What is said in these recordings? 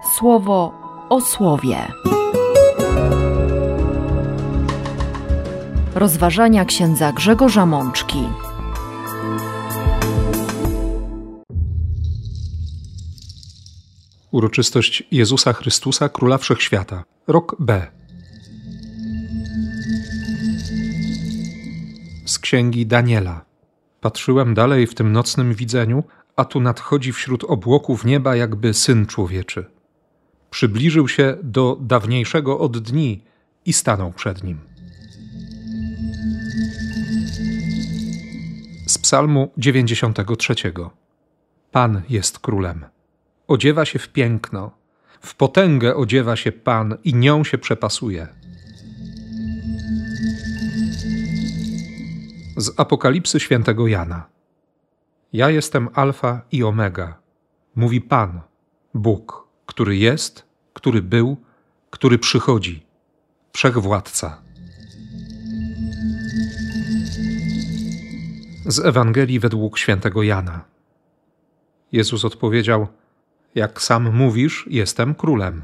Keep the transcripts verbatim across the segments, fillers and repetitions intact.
Słowo o słowie. Rozważania księdza Grzegorza Mączki. Uroczystość Jezusa Chrystusa, Króla Wszechświata. Rok B. Z księgi Daniela. Patrzyłem dalej w tym nocnym widzeniu, a tu nadchodzi wśród obłoków nieba jakby Syn Człowieczy. Przybliżył się do dawniejszego od dni i stanął przed nim. Z Psalmu dziewięćdziesiątego trzeciego. Pan jest królem. Odziewa się w piękno, w potęgę odziewa się Pan i nią się przepasuje. Z Apokalipsy świętego Jana. Ja jestem Alfa i Omega, mówi Pan, Bóg, który jest, który był, który przychodzi, Wszechwładca. Z Ewangelii według świętego Jana. Jezus odpowiedział: jak sam mówisz, jestem królem.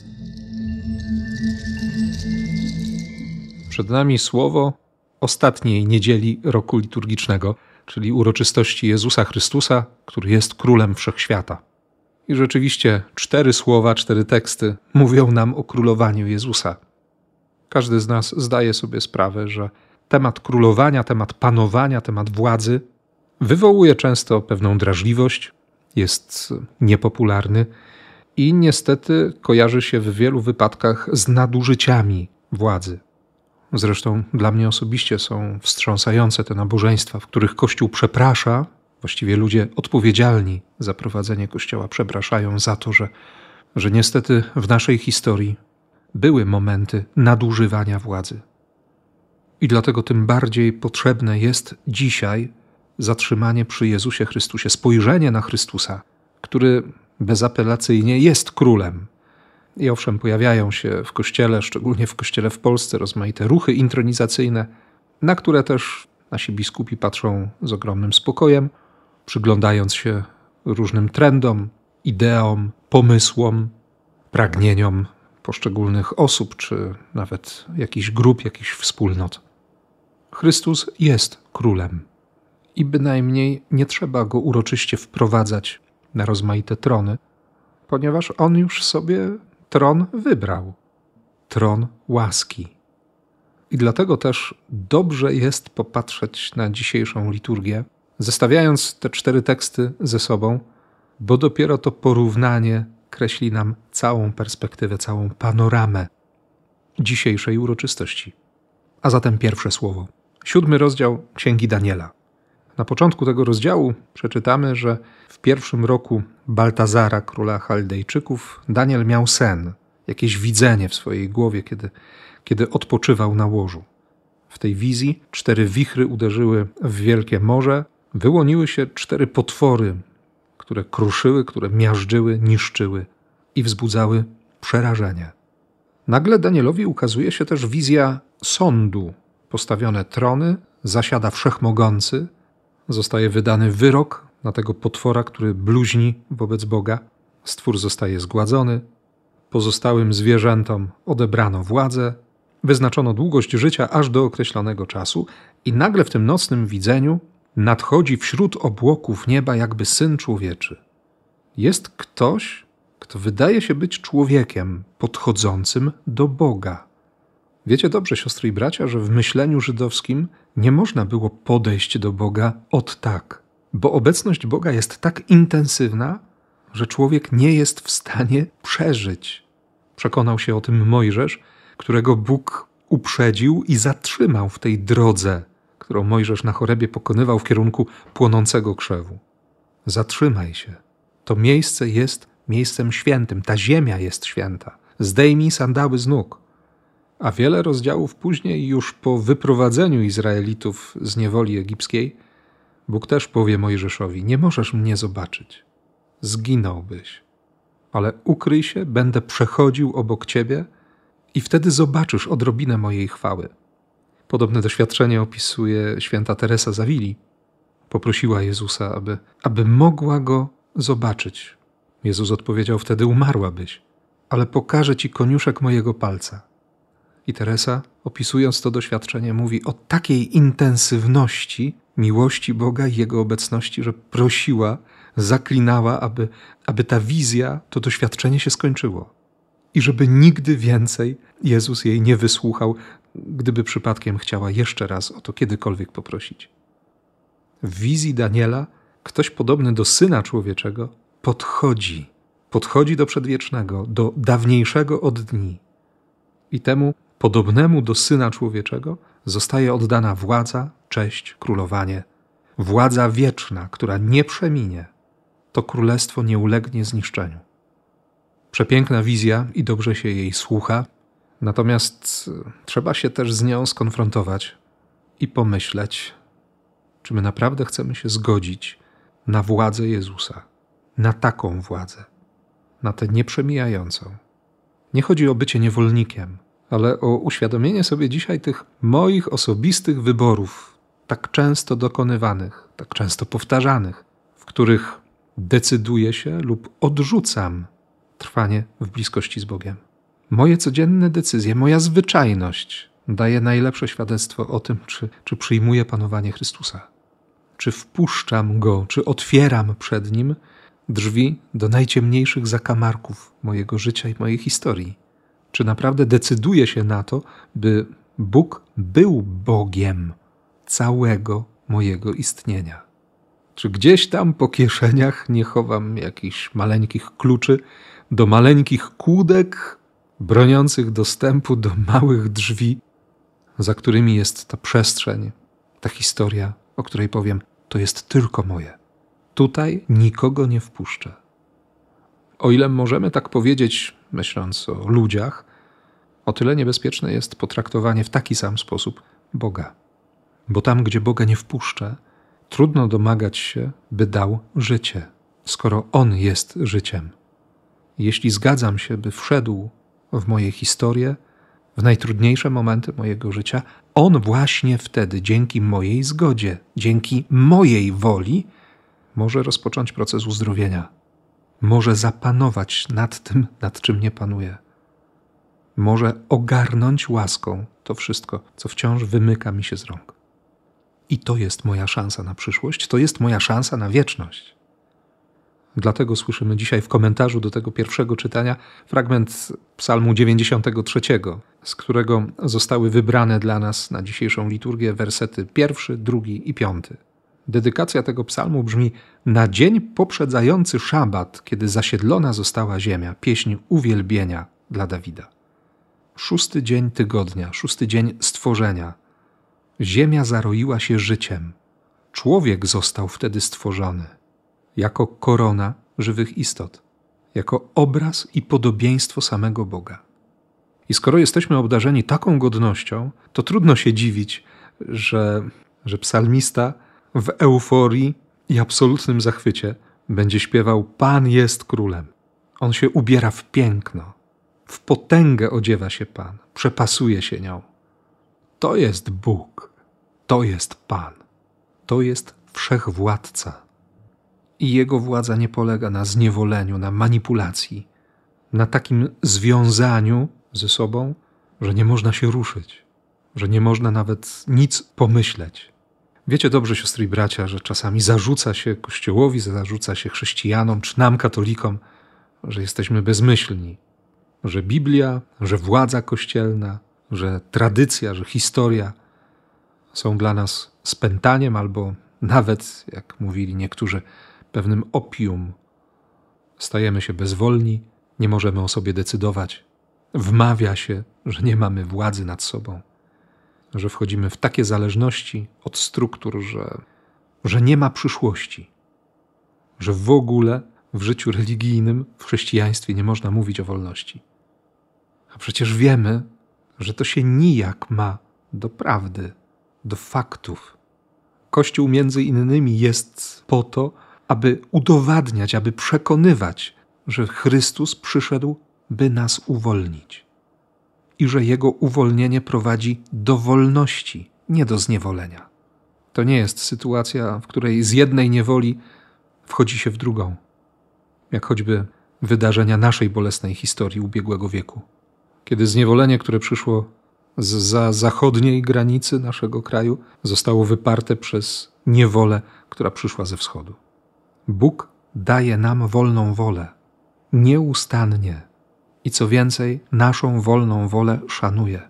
Przed nami słowo ostatniej niedzieli roku liturgicznego, czyli uroczystości Jezusa Chrystusa, który jest królem wszechświata. I rzeczywiście cztery słowa, cztery teksty mówią nam o królowaniu Jezusa. Każdy z nas zdaje sobie sprawę, że temat królowania, temat panowania, temat władzy wywołuje często pewną drażliwość, jest niepopularny i niestety kojarzy się w wielu wypadkach z nadużyciami władzy. Zresztą dla mnie osobiście są wstrząsające te nabożeństwa, w których Kościół przeprasza, właściwie ludzie odpowiedzialni za prowadzenie Kościoła przepraszają za to, że, że niestety w naszej historii były momenty nadużywania władzy. I dlatego tym bardziej potrzebne jest dzisiaj zatrzymanie przy Jezusie Chrystusie, spojrzenie na Chrystusa, który bezapelacyjnie jest królem. I owszem, pojawiają się w Kościele, szczególnie w Kościele w Polsce, rozmaite ruchy intronizacyjne, na które też nasi biskupi patrzą z ogromnym spokojem, przyglądając się różnym trendom, ideom, pomysłom, pragnieniom poszczególnych osób, czy nawet jakichś grup, jakichś wspólnot. Chrystus jest królem i bynajmniej nie trzeba go uroczyście wprowadzać na rozmaite trony, ponieważ on już sobie tron wybrał. Tron łaski. I dlatego też dobrze jest popatrzeć na dzisiejszą liturgię, zestawiając te cztery teksty ze sobą, bo dopiero to porównanie kreśli nam całą perspektywę, całą panoramę dzisiejszej uroczystości. A zatem pierwsze słowo. Siódmy rozdział Księgi Daniela. Na początku tego rozdziału przeczytamy, że w pierwszym roku Baltazara, króla Chaldejczyków, Daniel miał sen, jakieś widzenie w swojej głowie, kiedy, kiedy odpoczywał na łożu. W tej wizji cztery wichry uderzyły w wielkie morze, wyłoniły się cztery potwory, które kruszyły, które miażdżyły, niszczyły i wzbudzały przerażenie. Nagle Danielowi ukazuje się też wizja sądu. Postawione trony, zasiada Wszechmogący, zostaje wydany wyrok na tego potwora, który bluźni wobec Boga. Stwór zostaje zgładzony, pozostałym zwierzętom odebrano władzę, wyznaczono długość życia aż do określonego czasu i nagle w tym nocnym widzeniu nadchodzi wśród obłoków nieba jakby Syn Człowieczy. Jest ktoś, kto wydaje się być człowiekiem podchodzącym do Boga. Wiecie dobrze, siostry i bracia, że w myśleniu żydowskim nie można było podejść do Boga od tak, bo obecność Boga jest tak intensywna, że człowiek nie jest w stanie przeżyć. Przekonał się o tym Mojżesz, którego Bóg uprzedził i zatrzymał w tej drodze, którą Mojżesz na Chorebie pokonywał w kierunku płonącego krzewu. Zatrzymaj się. To miejsce jest miejscem świętym, ta ziemia jest święta. Zdejmij sandały z nóg. A wiele rozdziałów później, już po wyprowadzeniu Izraelitów z niewoli egipskiej, Bóg też powie Mojżeszowi: nie możesz mnie zobaczyć. Zginąłbyś. Ale ukryj się, będę przechodził obok ciebie i wtedy zobaczysz odrobinę mojej chwały. Podobne doświadczenie opisuje święta Teresa z Awili. Poprosiła Jezusa, aby, aby mogła go zobaczyć. Jezus odpowiedział: wtedy umarłabyś. ale pokażę ci koniuszek mojego palca. I Teresa, opisując to doświadczenie, mówi o takiej intensywności miłości Boga i Jego obecności, że prosiła, zaklinała, aby, aby ta wizja, to doświadczenie się skończyło. I żeby nigdy więcej Jezus jej nie wysłuchał, gdyby przypadkiem chciała jeszcze raz o to kiedykolwiek poprosić. W wizji Daniela ktoś podobny do Syna Człowieczego podchodzi, podchodzi do przedwiecznego, do dawniejszego od dni. I temu podobnemu do Syna Człowieczego zostaje oddana władza, cześć, królowanie. Władza wieczna, która nie przeminie. To królestwo nie ulegnie zniszczeniu. Przepiękna wizja i dobrze się jej słucha, natomiast trzeba się też z nią skonfrontować i pomyśleć, czy my naprawdę chcemy się zgodzić na władzę Jezusa, na taką władzę, na tę nieprzemijającą. Nie chodzi o bycie niewolnikiem, ale o uświadomienie sobie dzisiaj tych moich osobistych wyborów, tak często dokonywanych, tak często powtarzanych, w których decyduję się lub odrzucam trwanie w bliskości z Bogiem. Moje codzienne decyzje, moja zwyczajność daje najlepsze świadectwo o tym, czy, czy przyjmuję panowanie Chrystusa. Czy wpuszczam Go, czy otwieram przed Nim drzwi do najciemniejszych zakamarków mojego życia i mojej historii. Czy naprawdę decyduję się na to, by Bóg był Bogiem całego mojego istnienia. Czy gdzieś tam po kieszeniach nie chowam jakichś maleńkich kluczy do maleńkich kłódek broniących dostępu do małych drzwi, za którymi jest ta przestrzeń, ta historia, o której powiem, to jest tylko moje. Tutaj nikogo nie wpuszczę. O ile możemy tak powiedzieć, myśląc o ludziach, o tyle niebezpieczne jest potraktowanie w taki sam sposób Boga. Bo tam, gdzie Boga nie wpuszczę, trudno domagać się, by dał życie, skoro On jest życiem. Jeśli zgadzam się, by wszedł w moje historie, w najtrudniejsze momenty mojego życia, On właśnie wtedy, dzięki mojej zgodzie, dzięki mojej woli, może rozpocząć proces uzdrowienia. Może zapanować nad tym, nad czym nie panuje. Może ogarnąć łaską to wszystko, co wciąż wymyka mi się z rąk. I to jest moja szansa na przyszłość, to jest moja szansa na wieczność. Dlatego słyszymy dzisiaj w komentarzu do tego pierwszego czytania fragment Psalmu dziewięćdziesiątego trzeciego, z którego zostały wybrane dla nas na dzisiejszą liturgię wersety pierwszy, drugi i piąty. Dedykacja tego psalmu brzmi: na dzień poprzedzający szabat, kiedy zasiedlona została ziemia, pieśń uwielbienia dla Dawida. Szósty dzień tygodnia, szósty dzień stworzenia. Ziemia zaroiła się życiem. Człowiek został wtedy stworzony jako korona żywych istot, jako obraz i podobieństwo samego Boga. I skoro jesteśmy obdarzeni taką godnością, to trudno się dziwić, że, że psalmista w euforii i absolutnym zachwycie będzie śpiewał: Pan jest królem. On się ubiera w piękno, w potęgę odziewa się Pan, przepasuje się nią. To jest Bóg, to jest Pan, to jest Wszechwładca. I Jego władza nie polega na zniewoleniu, na manipulacji, na takim związaniu ze sobą, że nie można się ruszyć, że nie można nawet nic pomyśleć. Wiecie dobrze, siostry i bracia, że czasami zarzuca się Kościołowi, zarzuca się chrześcijanom, czy nam, katolikom, że jesteśmy bezmyślni, że Biblia, że władza kościelna, że tradycja, że historia są dla nas spętaniem albo nawet, jak mówili niektórzy, pewnym opium. Stajemy się bezwolni, nie możemy o sobie decydować. Wmawia się, że nie mamy władzy nad sobą, że wchodzimy w takie zależności od struktur, że, że nie ma przyszłości, że w ogóle w życiu religijnym, w chrześcijaństwie nie można mówić o wolności. A przecież wiemy, że to się nijak ma do prawdy, do faktów. Kościół między innymi jest po to, aby udowadniać, aby przekonywać, że Chrystus przyszedł, by nas uwolnić i że Jego uwolnienie prowadzi do wolności, nie do zniewolenia. To nie jest sytuacja, w której z jednej niewoli wchodzi się w drugą. Jak choćby wydarzenia naszej bolesnej historii ubiegłego wieku. Kiedy zniewolenie, które przyszło zza zachodniej granicy naszego kraju, zostało wyparte przez niewolę, która przyszła ze wschodu. Bóg daje nam wolną wolę, nieustannie i co więcej, naszą wolną wolę szanuje.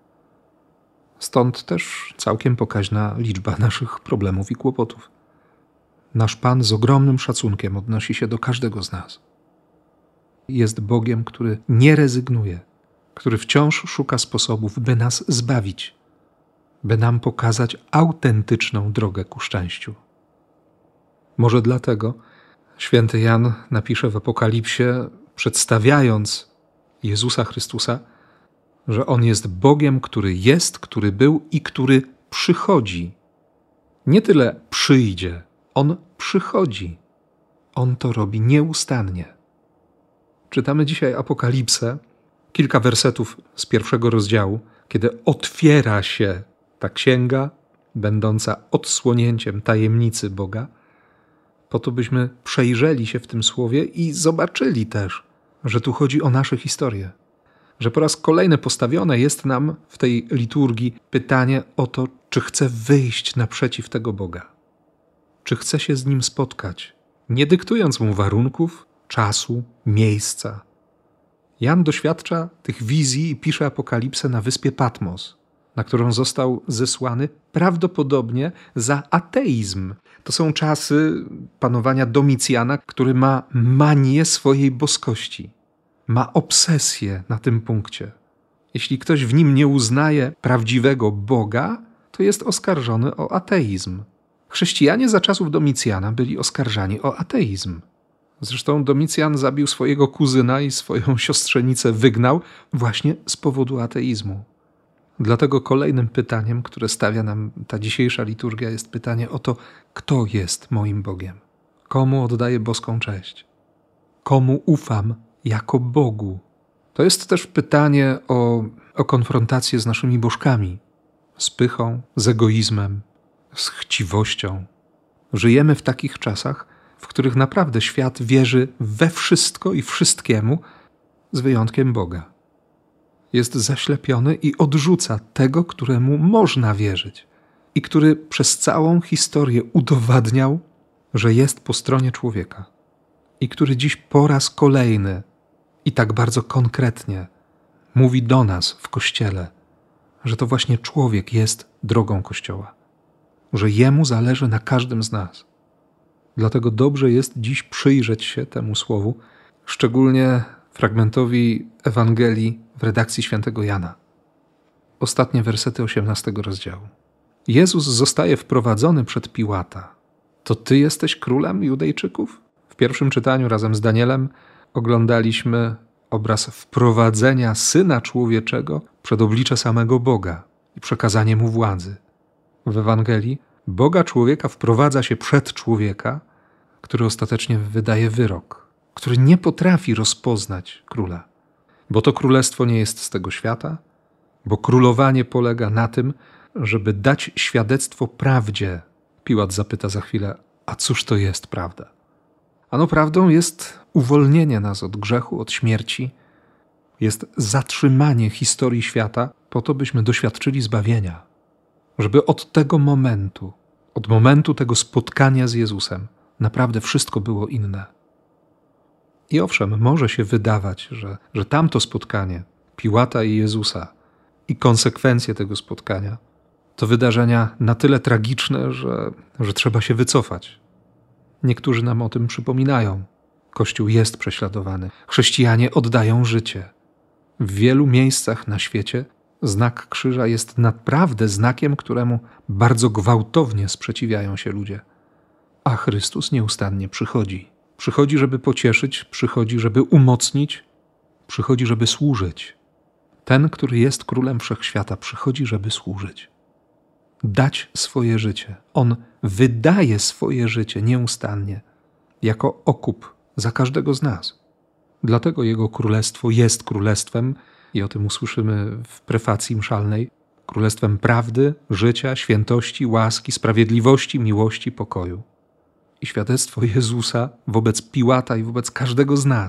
Stąd też całkiem pokaźna liczba naszych problemów i kłopotów. Nasz Pan z ogromnym szacunkiem odnosi się do każdego z nas. Jest Bogiem, który nie rezygnuje, który wciąż szuka sposobów, by nas zbawić, by nam pokazać autentyczną drogę ku szczęściu. Może dlatego święty Jan napisze w Apokalipsie, przedstawiając Jezusa Chrystusa, że On jest Bogiem, który jest, który był i który przychodzi. Nie tyle przyjdzie, On przychodzi. On to robi nieustannie. Czytamy dzisiaj Apokalipsę, kilka wersetów z pierwszego rozdziału, kiedy otwiera się ta księga, będąca odsłonięciem tajemnicy Boga, po to byśmy przejrzeli się w tym słowie i zobaczyli też, że tu chodzi o nasze historie. Że po raz kolejny postawione jest nam w tej liturgii pytanie o to, czy chcę wyjść naprzeciw tego Boga. Czy chcę się z Nim spotkać, nie dyktując Mu warunków, czasu, miejsca. Jan doświadcza tych wizji i pisze Apokalipsę na wyspie Patmos, na którą został zesłany prawdopodobnie za ateizm. To są czasy panowania Domicjana, który ma manię swojej boskości. Ma obsesję na tym punkcie. Jeśli ktoś w nim nie uznaje prawdziwego Boga, to jest oskarżony o ateizm. Chrześcijanie za czasów Domicjana byli oskarżani o ateizm. Zresztą Domicjan zabił swojego kuzyna i swoją siostrzenicę wygnał właśnie z powodu ateizmu. Dlatego kolejnym pytaniem, które stawia nam ta dzisiejsza liturgia, jest pytanie o to, kto jest moim Bogiem? Komu oddaję boską cześć? Komu ufam jako Bogu? To jest też pytanie o, o konfrontację z naszymi bożkami, z pychą, z egoizmem, z chciwością. Żyjemy w takich czasach, w których naprawdę świat wierzy we wszystko i wszystkiemu, z wyjątkiem Boga. Jest zaślepiony i odrzuca tego, któremu można wierzyć i który przez całą historię udowadniał, że jest po stronie człowieka i który dziś po raz kolejny i tak bardzo konkretnie mówi do nas w Kościele, że to właśnie człowiek jest drogą Kościoła, że Jemu zależy na każdym z nas. Dlatego dobrze jest dziś przyjrzeć się temu słowu, szczególnie fragmentowi Ewangelii w redakcji świętego Jana. Ostatnie wersety osiemnastego rozdziału. Jezus zostaje wprowadzony przed Piłata. To Ty jesteś królem Judejczyków? W pierwszym czytaniu razem z Danielem oglądaliśmy obraz wprowadzenia Syna Człowieczego przed oblicze samego Boga i przekazanie Mu władzy. W Ewangelii Boga człowieka wprowadza się przed człowieka, który ostatecznie wydaje wyrok, który nie potrafi rozpoznać króla. Bo to królestwo nie jest z tego świata, bo królowanie polega na tym, żeby dać świadectwo prawdzie. Piłat zapyta za chwilę, a cóż to jest prawda? Ano prawdą jest uwolnienie nas od grzechu, od śmierci, jest zatrzymanie historii świata po to, byśmy doświadczyli zbawienia. Żeby od tego momentu, od momentu tego spotkania z Jezusem, naprawdę wszystko było inne. I owszem, może się wydawać, że, że tamto spotkanie Piłata i Jezusa i konsekwencje tego spotkania to wydarzenia na tyle tragiczne, że, że trzeba się wycofać. Niektórzy nam o tym przypominają. Kościół jest prześladowany. Chrześcijanie oddają życie. W wielu miejscach na świecie znak krzyża jest naprawdę znakiem, któremu bardzo gwałtownie sprzeciwiają się ludzie. A Chrystus nieustannie przychodzi. Przychodzi, żeby pocieszyć, przychodzi, żeby umocnić, przychodzi, żeby służyć. Ten, który jest królem wszechświata, przychodzi, żeby służyć. Dać swoje życie. On wydaje swoje życie nieustannie, jako okup za każdego z nas. Dlatego Jego królestwo jest królestwem, i o tym usłyszymy w prefacji mszalnej, królestwem prawdy, życia, świętości, łaski, sprawiedliwości, miłości, pokoju. I świadectwo Jezusa wobec Piłata i wobec każdego z nas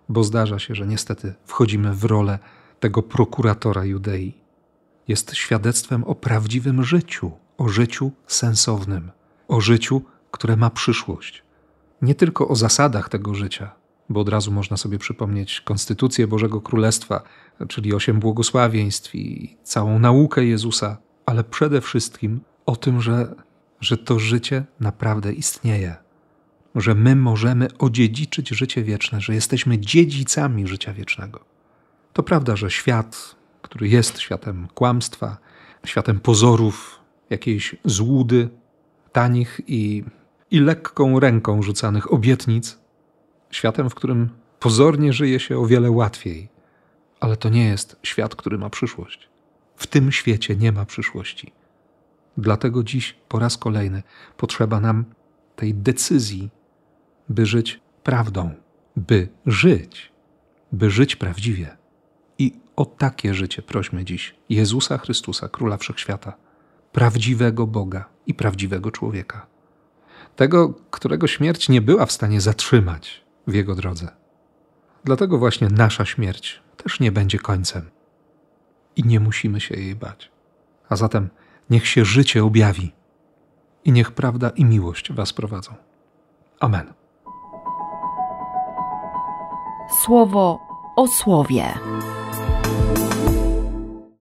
bo zdarza się, że niestety wchodzimy w rolę tego prokuratora Judei. Jest świadectwem o prawdziwym życiu, o życiu sensownym, o życiu, które ma przyszłość. Nie tylko o zasadach tego życia, bo od razu można sobie przypomnieć konstytucję Bożego Królestwa, czyli osiem błogosławieństw i całą naukę Jezusa, ale przede wszystkim o tym, że, że to życie naprawdę istnieje, że my możemy odziedziczyć życie wieczne, że jesteśmy dziedzicami życia wiecznego. To prawda, że świat, który jest światem kłamstwa, światem pozorów, jakiejś złudy, tanich i, i lekką ręką rzucanych obietnic, światem, w którym pozornie żyje się o wiele łatwiej, ale to nie jest świat, który ma przyszłość. W tym świecie nie ma przyszłości. Dlatego dziś po raz kolejny potrzeba nam tej decyzji, by żyć prawdą, by żyć, by żyć prawdziwie. I o takie życie prośmy dziś Jezusa Chrystusa, Króla Wszechświata, prawdziwego Boga i prawdziwego człowieka. Tego, którego śmierć nie była w stanie zatrzymać w Jego drodze. Dlatego właśnie nasza śmierć też nie będzie końcem. I nie musimy się jej bać. A zatem niech się życie objawi i niech prawda i miłość was prowadzą. Amen. Słowo o słowie.